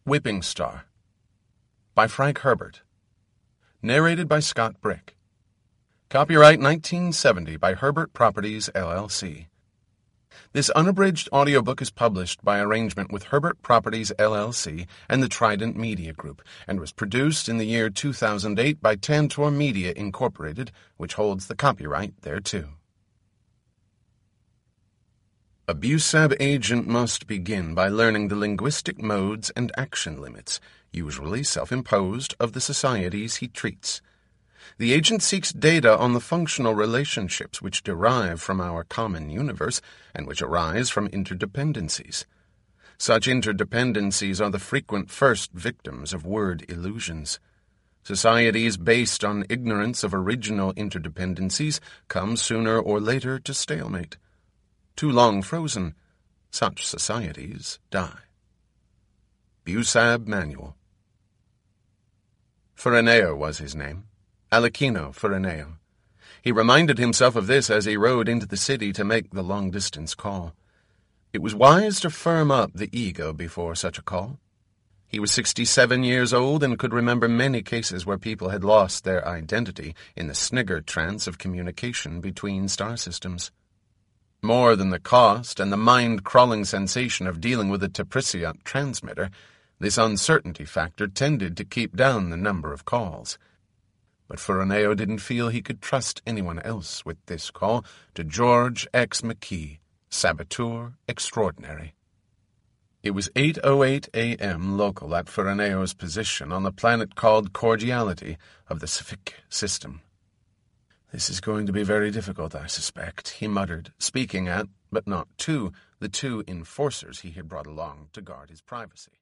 Whipping Star by Frank Herbert. Narrated by Scott Brick. Copyright 1970 by Herbert Properties, LLC. This unabridged audiobook is published by arrangement with Herbert Properties, LLC and the Trident Media Group, and was produced in the year 2008 by Tantor Media, Incorporated, which holds the copyright thereto. A BUSAB agent must begin by learning the linguistic modes and action limits, usually self-imposed, of the societies he treats. The agent seeks data on the functional relationships which derive from our common universe and which arise from interdependencies. Such interdependencies are the frequent first victims of word illusions. Societies based on ignorance of original interdependencies come sooner or later to stalemate. Too long frozen, such societies die. BUSAB Manual. Furaneo was his name, Alekino Furaneo. He reminded himself of this as he rode into the city to make the long-distance call. It was wise to firm up the ego before such a call. He was 67 years old and could remember many cases where people had lost their identity in the snigger trance of communication between star systems. More than the cost and the mind-crawling sensation of dealing with a Tapriciot transmitter, this uncertainty factor tended to keep down the number of calls. But Furaneo didn't feel he could trust anyone else with this call to George X. McKee, saboteur extraordinary. It was 8:08 a.m. local at Furaneo's position on the planet called Cordiality of the Sefik system. "This is going to be very difficult, I suspect," he muttered, speaking at, but not to, the two enforcers he had brought along to guard his privacy.